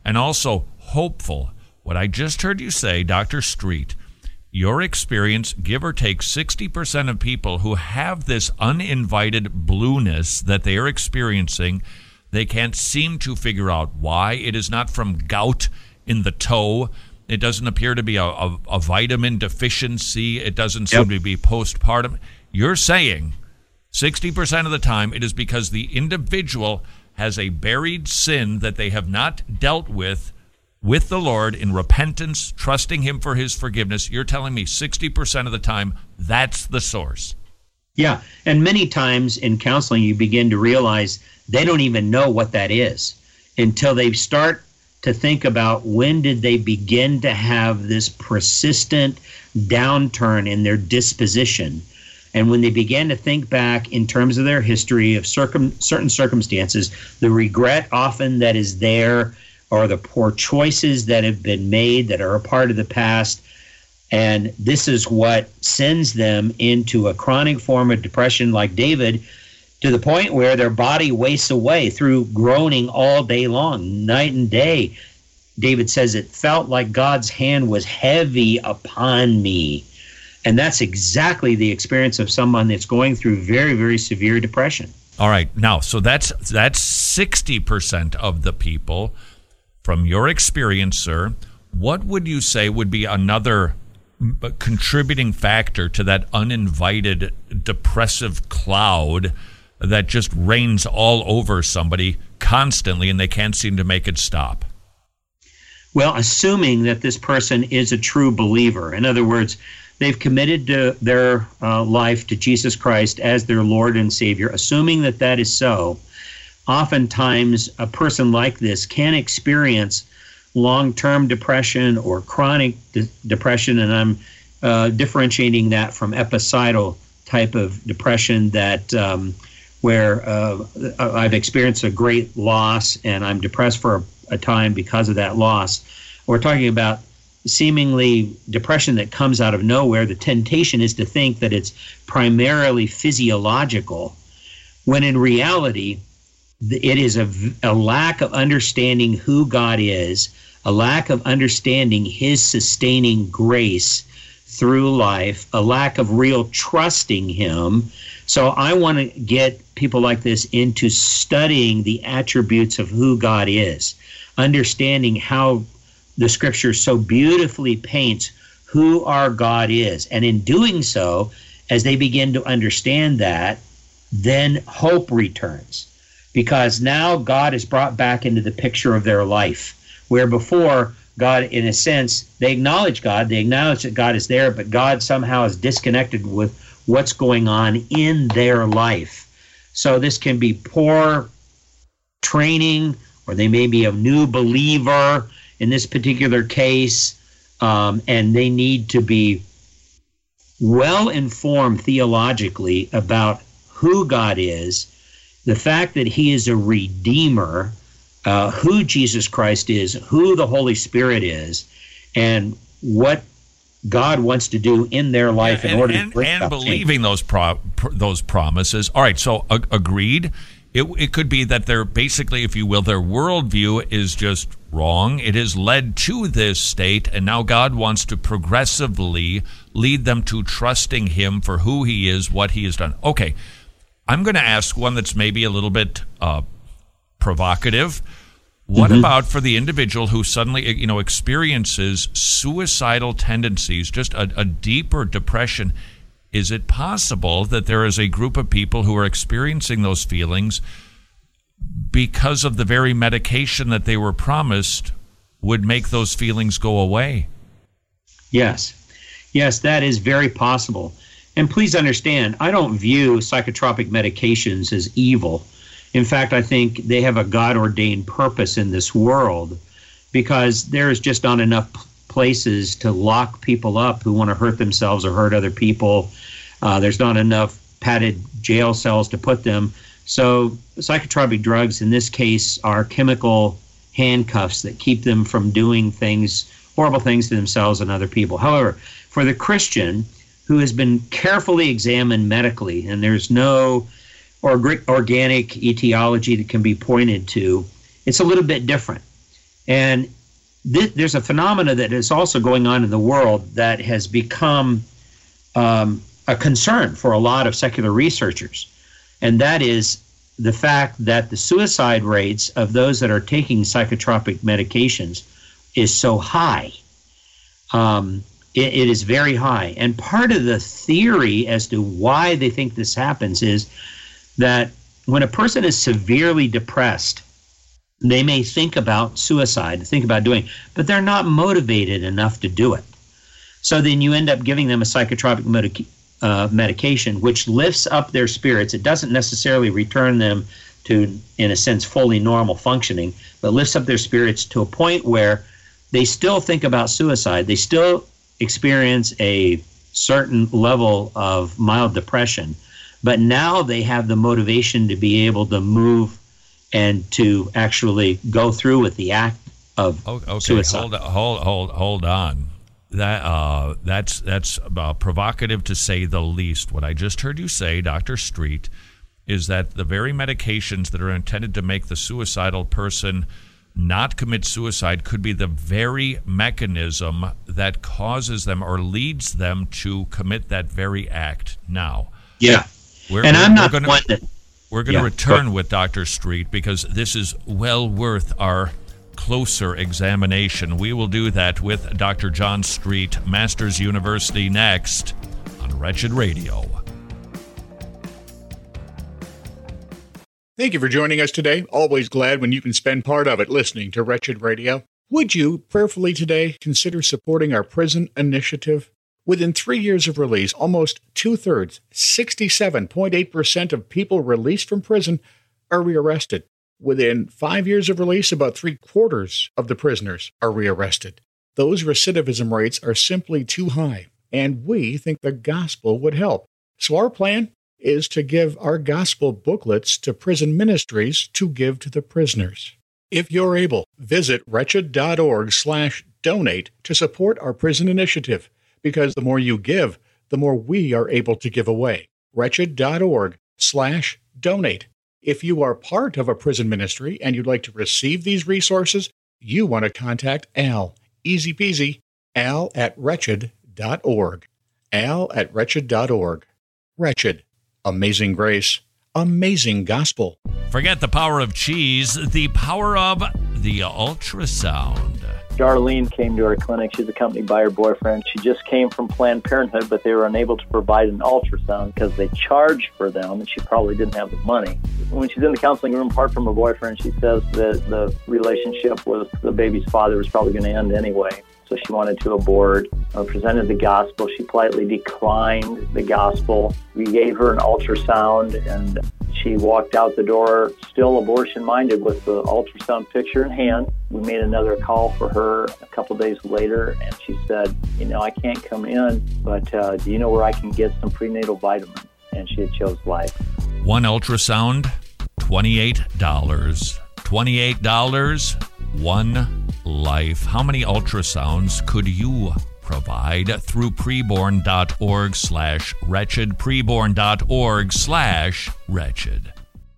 Speaker 6: and also hopeful. What I just heard you say, Doctor Street, your experience, give or take sixty percent of people who have this uninvited blueness that they are experiencing, they can't seem to figure out why. It is not from gout in the toe. It doesn't appear to be a, a, a vitamin deficiency. It doesn't seem yep. to be postpartum. You're saying sixty percent of the time it is because the individual has a buried sin that they have not dealt with with the Lord in repentance, trusting him for his forgiveness. You're telling me sixty percent of the time that's the source.
Speaker 7: Yeah, and many times in counseling you begin to realize they don't even know what that is until they start to think about when did they begin to have this persistent downturn in their disposition. And when they began to think back in terms of their history of circum, certain circumstances, the regret often that is there, or the poor choices that have been made that are a part of the past, and this is what sends them into a chronic form of depression like David, to the point where their body wastes away through groaning all day long, night and day. David says it felt like God's hand was heavy upon me. And that's exactly the experience of someone that's going through very, very severe depression.
Speaker 6: All right. Now, so that's that's sixty percent of the people. From your experience, sir, what would you say would be another contributing factor to that uninvited depressive cloud that just rains all over somebody constantly and they can't seem to make it stop?
Speaker 7: Well, assuming that this person is a true believer. In other words, they've committed to their uh, life to Jesus Christ as their Lord and Savior. Assuming that that is so, oftentimes a person like this can experience long-term depression or chronic de- depression, and I'm uh, differentiating that from epicidal type of depression that um, where uh, I've experienced a great loss and I'm depressed for a, a time because of that loss. We're talking about seemingly depression that comes out of nowhere. The temptation is to think that it's primarily physiological, when in reality, it is a, a lack of understanding who God is, a lack of understanding his sustaining grace through life, a lack of real trusting him. So I want to get people like this into studying the attributes of who God is, understanding how the scripture so beautifully paints who our God is. And in doing so, as they begin to understand that, then hope returns. Because now God is brought back into the picture of their life, where before God, in a sense, they acknowledge God, they acknowledge that God is there, but God somehow is disconnected with what's going on in their life. So this can be poor training, or they may be a new believer in this particular case, um, and they need to be well informed theologically about who God is, the fact that he is a redeemer, uh, who Jesus Christ is, who the Holy Spirit is, and what God wants to do in their life
Speaker 6: yeah,
Speaker 7: in
Speaker 6: and,
Speaker 7: order
Speaker 6: and,
Speaker 7: to bring
Speaker 6: and believing those pro- pr- those promises. All right, so ag- agreed. It, it could be that they're basically, if you will, their worldview is just wrong. It has led to this state, and now God wants to progressively lead them to trusting him for who he is, what he has done. Okay, I'm going to ask one that's maybe a little bit uh, provocative. What mm-hmm. about for the individual who suddenly, you know, experiences suicidal tendencies, just a, a deeper depression? Is it possible that there is a group of people who are experiencing those feelings because of the very medication that they were promised would make those feelings go away?
Speaker 7: Yes. Yes, that is very possible. And please understand, I don't view psychotropic medications as evil. In fact, I think they have a God-ordained purpose in this world, because there is just not enough places to lock people up who want to hurt themselves or hurt other people. Uh, there's not enough padded jail cells to put them. So psychotropic drugs in this case are chemical handcuffs that keep them from doing things, horrible things to themselves and other people. However, for the Christian who has been carefully examined medically, and there's no or organic etiology that can be pointed to, it's a little bit different. And th- there's a phenomena that is also going on in the world that has become um, a concern for a lot of secular researchers, and that is the fact that the suicide rates of those that are taking psychotropic medications is so high. Um, it, it is very high. And part of the theory as to why they think this happens is that when a person is severely depressed, they may think about suicide, think about doing it, but they're not motivated enough to do it. So then you end up giving them a psychotropic medication, Uh, medication, which lifts up their spirits. It doesn't necessarily return them to, in a sense, fully normal functioning, but lifts up their spirits to a point where they still think about suicide. They still experience a certain level of mild depression, but now they have the motivation to be able to move and to actually go through with the act of
Speaker 6: okay,
Speaker 7: suicide.
Speaker 6: Hold, hold, hold, hold on. That uh, that's that's uh, provocative to say the least. What I just heard you say, Doctor Street, is that the very medications that are intended to make the suicidal person not commit suicide could be the very mechanism that causes them or leads them to commit that very act. Now,
Speaker 7: yeah,
Speaker 6: we're,
Speaker 7: and
Speaker 6: we're,
Speaker 7: I'm not
Speaker 6: we're gonna,
Speaker 7: one that
Speaker 6: we're going to
Speaker 7: yeah,
Speaker 6: return with Doctor Street because this is well worth our closer examination. We will do that with Doctor John Street, Masters University, next on Wretched Radio.
Speaker 9: Thank you for joining us today. Always glad when you can spend part of it listening to Wretched Radio. Would you prayerfully today consider supporting our prison initiative? Within three years of release, almost two-thirds, sixty-seven point eight percent of people released from prison are rearrested. Within five years of release, about three-quarters of the prisoners are rearrested. Those recidivism rates are simply too high, and we think the gospel would help. So our plan is to give our gospel booklets to prison ministries to give to the prisoners. If you're able, visit wretched.org slash donate to support our prison initiative, because the more you give, the more we are able to give away. wretched.org slash donate. If you are part of a prison ministry and you'd like to receive these resources, you want to contact Al. Easy peasy. Al at wretched dot org. Al at wretched dot org. Wretched. Amazing grace. Amazing gospel.
Speaker 6: Forget the power of cheese, the power of the ultrasound.
Speaker 12: Darlene came to our clinic. She's accompanied by her boyfriend. She just came from Planned Parenthood, but they were unable to provide an ultrasound because they charged for them, and she probably didn't have the money. When she's in the counseling room, apart from her boyfriend, she says that the relationship with the baby's father was probably going to end anyway. So she wanted to abort. I presented the gospel. She politely declined the gospel. We gave her an ultrasound, and she walked out the door still abortion-minded with the ultrasound picture in hand. We made another call for her a couple days later, and she said, you know, I can't come in, but uh, do you know where I can get some prenatal vitamins? And she had chose life.
Speaker 6: One ultrasound, twenty-eight dollars. twenty-eight dollars, one life. How many ultrasounds could you provide through preborn.org slash wretched, preborn.org slash wretched?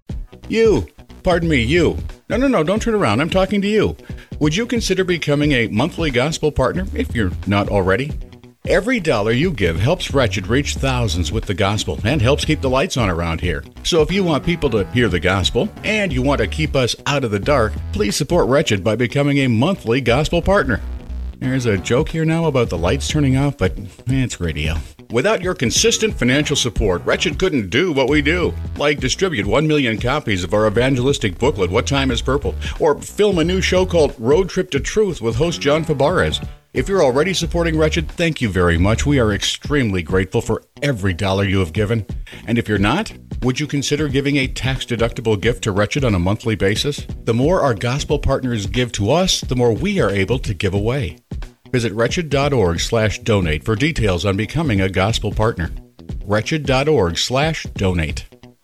Speaker 9: You, pardon me, you. No, no, no, don't turn around. I'm talking to you. Would you consider becoming a monthly gospel partner if you're not already? Every dollar you give helps Wretched reach thousands with the gospel and helps keep the lights on around here. So if you want people to hear the gospel and you want to keep us out of the dark, please support Wretched by becoming a monthly gospel partner. There's a joke here now about the lights turning off, but it's radio. Without your consistent financial support, Wretched couldn't do what we do, like distribute one million copies of our evangelistic booklet, What Time is Purple, or film a new show called Road Trip to Truth with host John Fabarez. If you're already supporting Wretched, thank you very much. We are extremely grateful for every dollar you have given. And if you're not, would you consider giving a tax-deductible gift to Wretched on a monthly basis? The more our gospel partners give to us, the more we are able to give away. Visit wretched.org slash donate for details on becoming a gospel partner. wretched.org slash donate.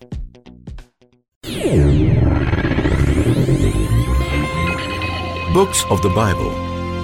Speaker 1: Books of the Bible.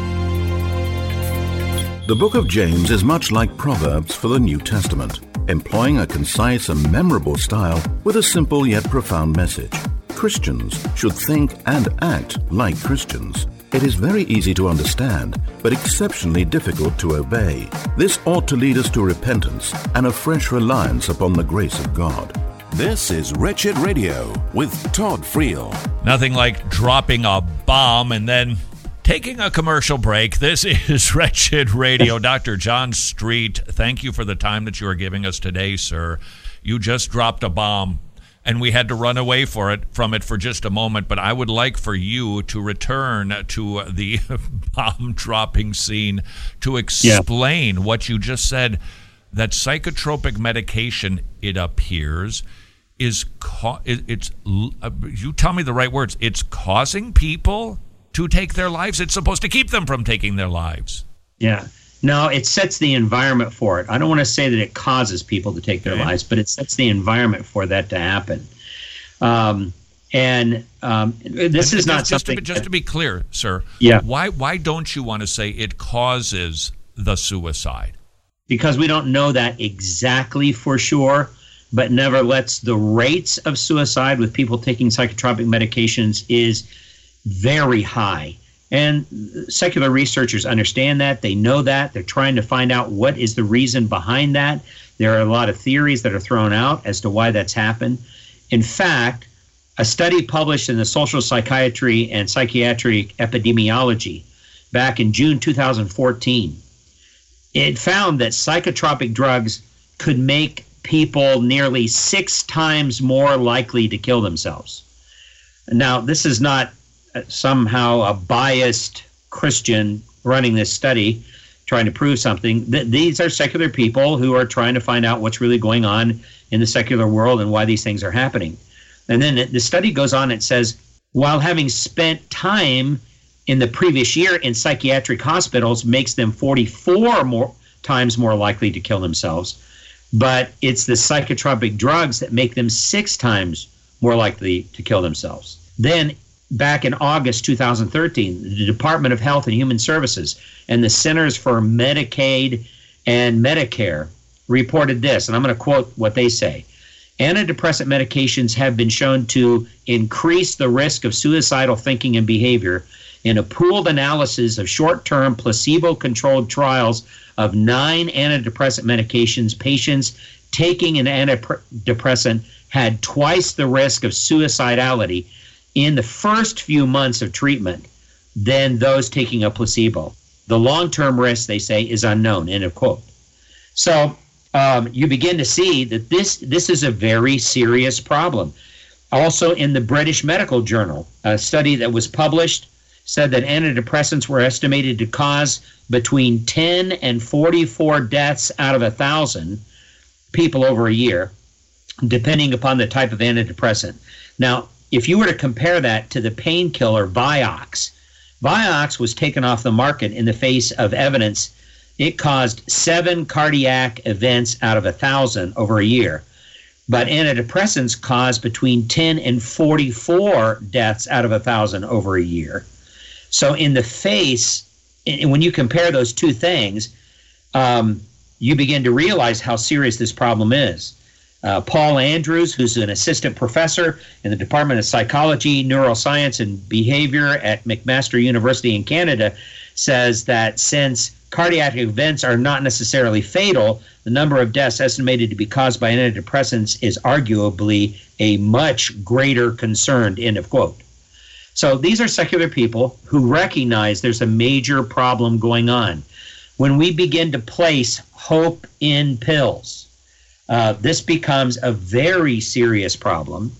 Speaker 1: The book of James is much like Proverbs for the New Testament, employing a concise and memorable style with a simple yet profound message. Christians should think and act like Christians. It is very easy to understand, but exceptionally difficult to obey. This ought to lead us to repentance and a fresh reliance upon the grace of God.
Speaker 11: This is Wretched Radio with Todd Friel.
Speaker 6: Nothing like dropping a bomb and then taking a commercial break. This is Wretched Radio. Doctor John Street, thank you for the time that you are giving us today, sir. You just dropped a bomb, and we had to run away for it from it for just a moment, but I would like for you to return to the bomb-dropping scene to explain yeah. what you just said, that psychotropic medication, it appears, is ca- it, it's uh, you tell me the right words, it's causing people to take their lives. It's supposed to keep them from taking their lives.
Speaker 7: Yeah. No, it sets the environment for it. I don't want to say that it causes people to take their okay. lives, but it sets the environment for that to happen. Um, and um, this
Speaker 6: and
Speaker 7: is not
Speaker 6: just,
Speaker 7: something...
Speaker 6: Just to, just to be clear, sir,
Speaker 7: yeah.
Speaker 6: why why don't you want to say it causes the suicide?
Speaker 7: Because we don't know that exactly for sure, but nevertheless, the rates of suicide with people taking psychotropic medications is very high. And secular researchers understand that. They know that. They're trying to find out what is the reason behind that. There are a lot of theories that are thrown out as to why that's happened. In fact, a study published in the Social Psychiatry and Psychiatric Epidemiology back in June two thousand fourteen, it found that psychotropic drugs could make people nearly six times more likely to kill themselves. Now, this is not somehow a biased Christian running this study trying to prove something. Th- these are secular people who are trying to find out what's really going on in the secular world and why these things are happening. And then the study goes on and says, while having spent time in the previous year in psychiatric hospitals makes them forty-four more times more likely to kill themselves, but it's the psychotropic drugs that make them six times more likely to kill themselves. Then back in August two thousand thirteen, the Department of Health and Human Services and the Centers for Medicaid and Medicare reported this, and I'm going to quote what they say. Antidepressant medications have been shown to increase the risk of suicidal thinking and behavior in a pooled analysis of short-term placebo-controlled trials of nine antidepressant medications. Patients taking an antidepressant had twice the risk of suicidality in the first few months of treatment than those taking a placebo. The long-term risk, they say, is unknown, end of quote. So um, you begin to see that this, this is a very serious problem. Also in the British Medical Journal, a study that was published said that antidepressants were estimated to cause between ten and forty-four deaths out of a thousand people over a year, depending upon the type of antidepressant. Now, if you were to compare that to the painkiller Vioxx, Vioxx was taken off the market in the face of evidence it caused seven cardiac events out of a thousand over a year. But antidepressants caused between ten and forty-four deaths out of a thousand over a year. So in the face, when you compare those two things, um, you begin to realize how serious this problem is. Uh, Paul Andrews, who's an assistant professor in the Department of Psychology, Neuroscience, and Behavior at McMaster University in Canada, says that since cardiac events are not necessarily fatal, the number of deaths estimated to be caused by antidepressants is arguably a much greater concern, end of quote. So these are secular people who recognize there's a major problem going on. When we begin to place hope in pills, Uh, this becomes a very serious problem.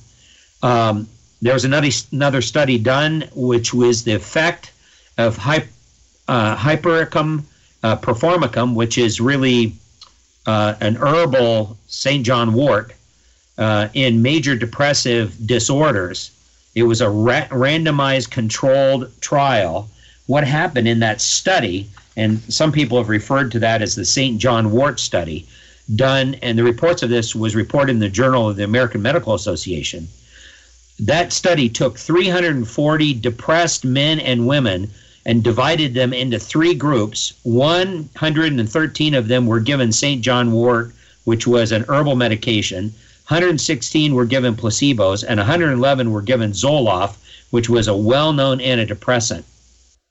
Speaker 7: Um, there was another another study done, which was the effect of hy- uh, Hypericum uh, performicum, which is really uh, an herbal Saint John wort, uh, in major depressive disorders. It was a ra- randomized controlled trial. What happened in that study, and some people have referred to that as the Saint John wort study, done, and the reports of this was reported in the Journal of the American Medical Association. That study took three hundred forty depressed men and women and divided them into three groups. one hundred thirteen of them were given Saint John wort, which was an herbal medication. one hundred sixteen were given placebos, and one hundred eleven were given Zoloft, which was a well-known antidepressant.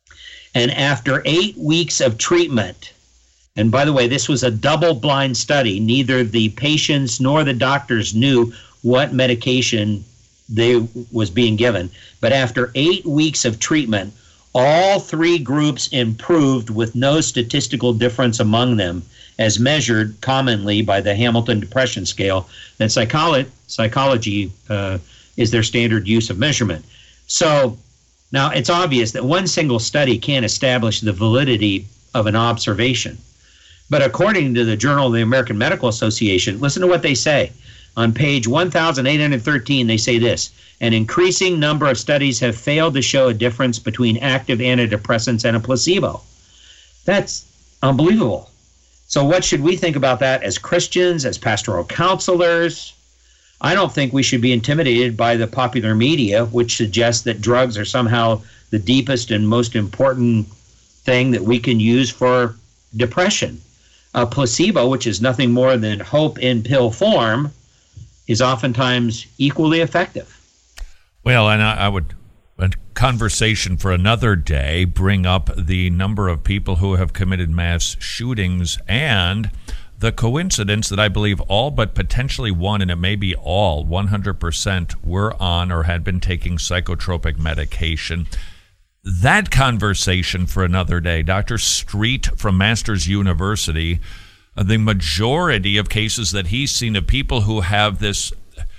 Speaker 7: And after eight weeks of treatment, and by the way, this was a double-blind study. Neither the patients nor the doctors knew what medication they was being given. But after eight weeks of treatment, all three groups improved with no statistical difference among them, as measured commonly by the Hamilton Depression Scale. That psycholo- psychology uh, is their standard use of measurement. So now it's obvious that one single study can't establish the validity of an observation. But according to the Journal of the American Medical Association, listen to what they say. On page one thousand eight hundred thirteen, they say this: an increasing number of studies have failed to show a difference between active antidepressants and a placebo. That's unbelievable. So what should we think about that as Christians, as pastoral counselors? I don't think we should be intimidated by the popular media, which suggests that drugs are somehow the deepest and most important thing that we can use for depression. A placebo, which is nothing more than hope in pill form, is oftentimes equally effective.
Speaker 6: Well, and I, I would, a conversation for another day, bring up the number of people who have committed mass shootings and the coincidence that I believe all but potentially one, and it may be all, one hundred percent were on or had been taking psychotropic medication. That conversation for another day. Doctor Street from Masters University, the majority of cases that he's seen of people who have this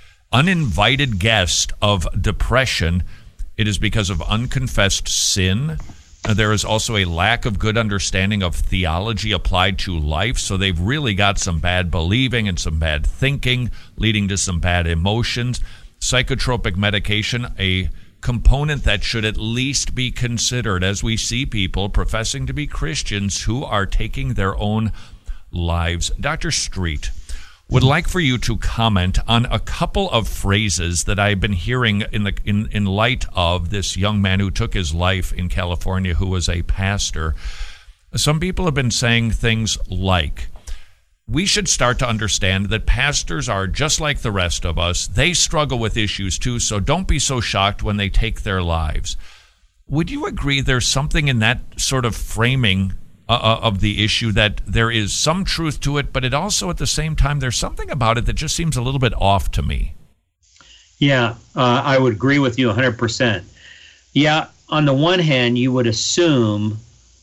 Speaker 6: uninvited guest of depression, it is because of unconfessed sin. There is also a lack of good understanding of theology applied to life, so they've really got some bad believing and some bad thinking, leading to some bad emotions. Psychotropic medication, a component that should at least be considered as we see people professing to be Christians who are taking their own lives. Doctor Street, would like for you to comment on a couple of phrases that I've been hearing in the in, in light of this young man who took his life in California who was a pastor. Some people have been saying things like, we should start to understand that pastors are just like the rest of us. They struggle with issues too, so don't be so shocked when they take their lives. Would you agree there's something in that sort of framing uh, of the issue, that there is some truth to it, but it also at the same time there's something about it that just seems a little bit off to me?
Speaker 7: Yeah, uh, I would agree with you one hundred percent. Yeah, on the one hand, you would assume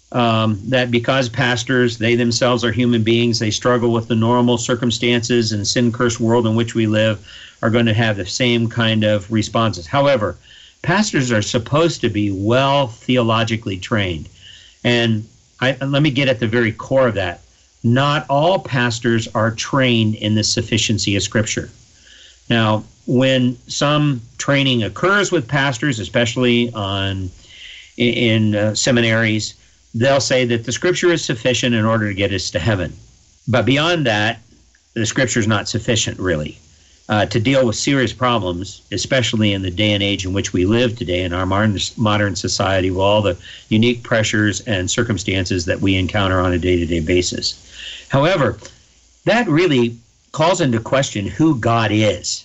Speaker 7: Um, that because pastors, they themselves are human beings, they struggle with the normal circumstances and sin-cursed world in which we live, are going to have the same kind of responses. However, pastors are supposed to be well theologically trained. And, I, and let me get at the very core of that. Not all pastors are trained in the sufficiency of Scripture. Now, when some training occurs with pastors, especially on in, in uh, seminaries, they'll say that the Scripture is sufficient in order to get us to heaven. But beyond that, the Scripture is not sufficient, really, uh, to deal with serious problems, especially in the day and age in which we live today in our modern, modern society with all the unique pressures and circumstances that we encounter on a day-to-day basis. However, that really calls into question who God is,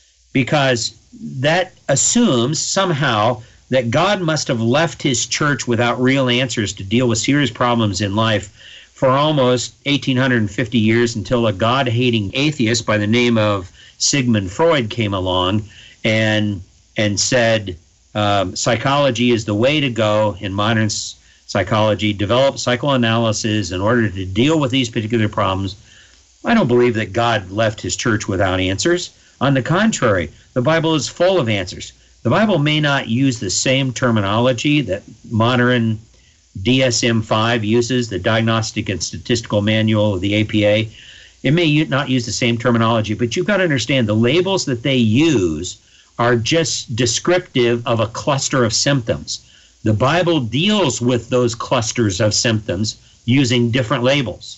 Speaker 7: because that assumes somehow that God must have left his church without real answers to deal with serious problems in life for almost eighteen fifty years, until a God-hating atheist by the name of Sigmund Freud came along and and said um, psychology is the way to go in modern psychology, develop psychoanalysis in order to deal with these particular problems. I don't believe that God left his church without answers. On the contrary, the Bible is full of answers. The Bible may not use the same terminology that modern D S M five uses, the Diagnostic and Statistical Manual of the A P A. It may not use the same terminology, but you've got to understand the labels that they use are just descriptive of a cluster of symptoms. The Bible deals with those clusters of symptoms using different labels.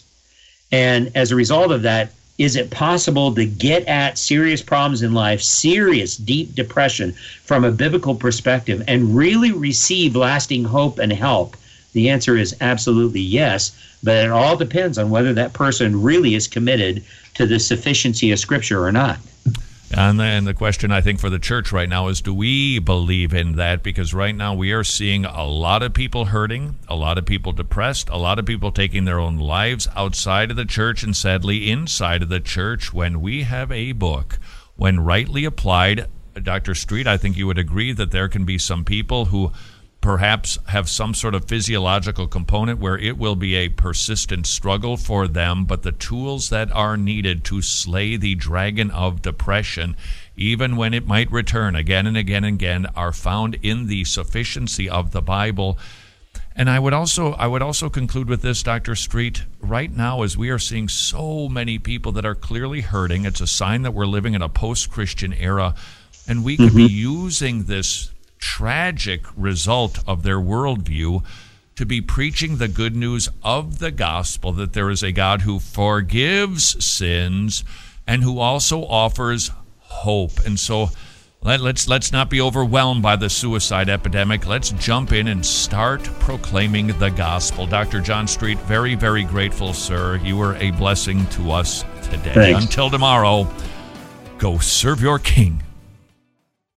Speaker 7: And as a result of that, is it possible to get at serious problems in life, serious, deep depression from a biblical perspective, and really receive lasting hope and help? The answer is absolutely yes, but it all depends on whether that person really is committed to the sufficiency of Scripture or not.
Speaker 6: And then the question, I think, for the church right now is, do we believe in that? Because right now we are seeing a lot of people hurting, a lot of people depressed, a lot of people taking their own lives outside of the church and sadly inside of the church, when we have a book, when rightly applied, Doctor Street, I think you would agree that there can be some people who perhaps have some sort of physiological component where it will be a persistent struggle for them, but the tools that are needed to slay the dragon of depression, even when it might return again and again and again, are found in the sufficiency of the Bible. And I would also I would also conclude with this, Doctor Street, right now as we are seeing so many people that are clearly hurting, it's a sign that we're living in a post-Christian era, and we could mm-hmm. be using this tragic result of their worldview to be preaching the good news of the gospel, that there is a God who forgives sins and who also offers hope. And so let, let's let's not be overwhelmed by the suicide epidemic. Let's jump in and start proclaiming the gospel. Doctor John Street, very, very grateful, sir. You were a blessing to us today.
Speaker 7: Thanks.
Speaker 6: Until tomorrow, go serve your King.